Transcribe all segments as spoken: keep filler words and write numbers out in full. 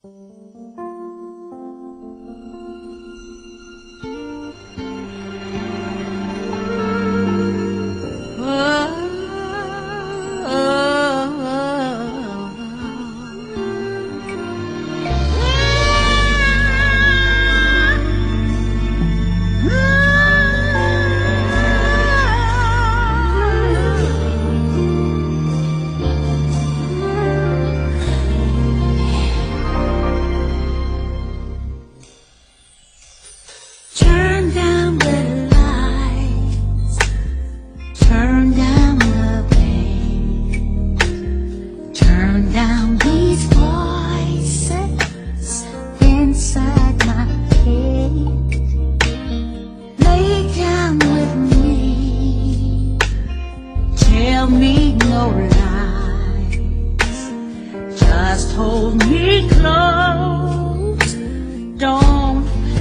Turn down the lights, turn down the pain, turn down these voices inside my head. Lay down with me, tell me no lies, just hold me close, don't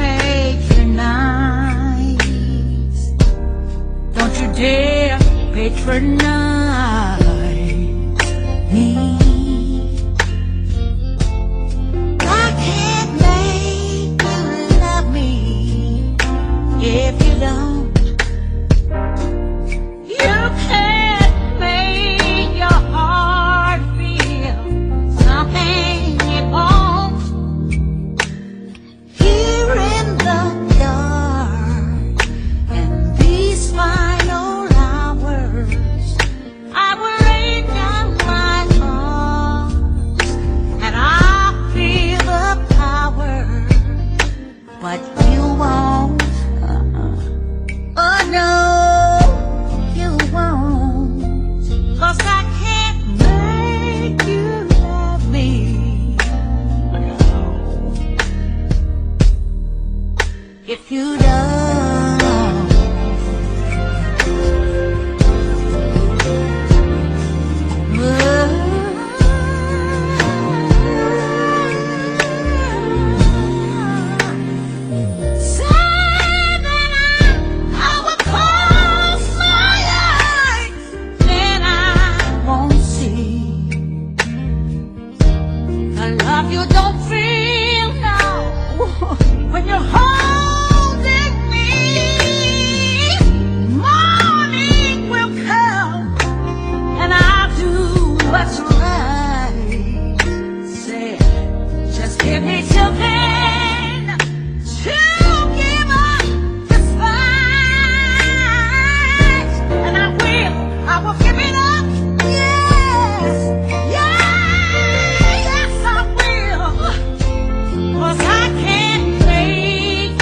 patronize, don't you dare patronize me. I can't make you love me if you don't. You can't make your heart feel something it won't. Here in the dark and these final hours, I will lay down my arms and I'll feel the power, but you won't. Oh no, you won't, 'cause I can't make you love me if you don't. Say that I, I will close my eyes, then I won't see the love you don't feel now when you're holding me. Morning will come and I'll do what's right. Say, just give me till then to give up the fight, and I will, I will give it up. Yes, yes, yes, I will. 'Cause I can't make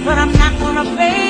but I'm not gonna fade.